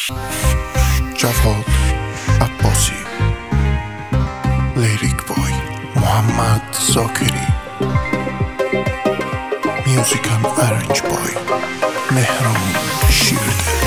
جواد عباسی، لیریک بای محمد زاکری، میوزیک اند ارنج بای مهران شیرده.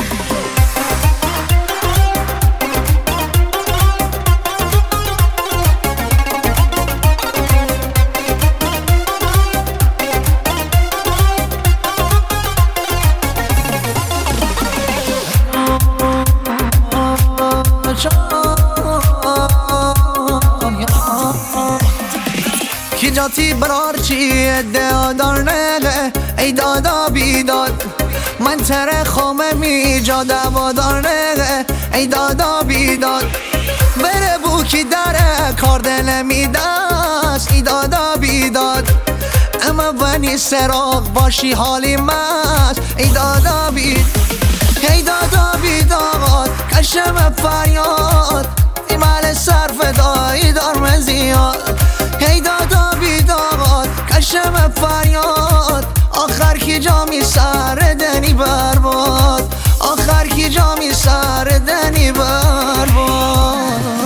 کی جاتی برار چی ادعادار نگه ای دادا بیداد من تره خامه می جا دوادار نگه ای دادا بیداد بره بو کی داره کار دل می دست ای دادا بیداد اما ونی سراغ باشی حالی مست ای دادا بید ای دادا بیداد کشم فریاد ایمال صرف دایی دار من زیاد ای دادا بیداد کشم فریاد آخر کی جامی سر دنی برباد آخر کی جامی سر دنی برباد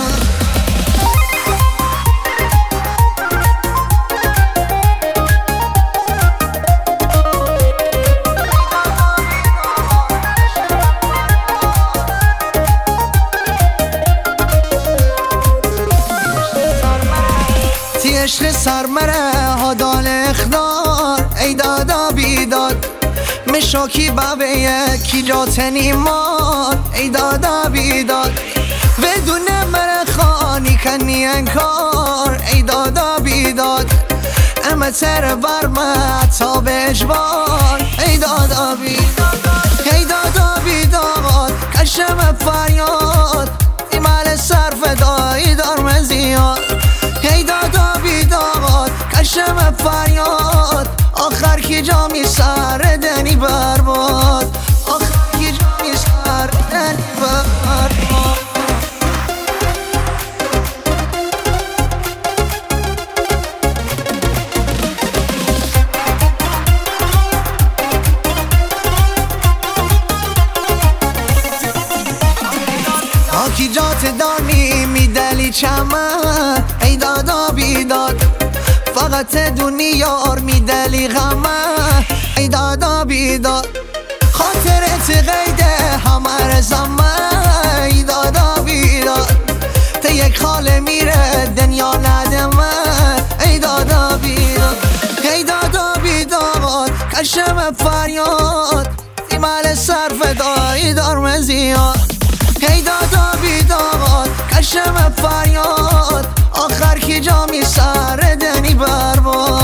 عشق سرمره ها دال اخدار ای دادا بیداد مشاکی بابه کی جاتنی ماد ای دادا بیداد بدون مره خانی کنی انکار ای دادا بیداد اما تر برمه تا به اجبار ای دادا بیداد ای دادا بیداد کشم فریاد ایمال صرف دایی دار من زیاد ای دادا بیداد کشم فریاد آخر کی جامی سر دنی برباد آخر کی جامی سر دنی برباد آکی جات دانی میدلی چمن ای دادا بیداد فقط دنیار میدلی غمه ای دادا بیداد خاطرت قیده همه زمه ای دادا بیداد ته یک خاله میره دنیا ندمه ای دادا بیداد ای دادا بیداد کشم فریاد ایمال صرف دایی دار من زیاد ای دادا بیداد کشم فریاد آخر کی جامی سر دنی برباد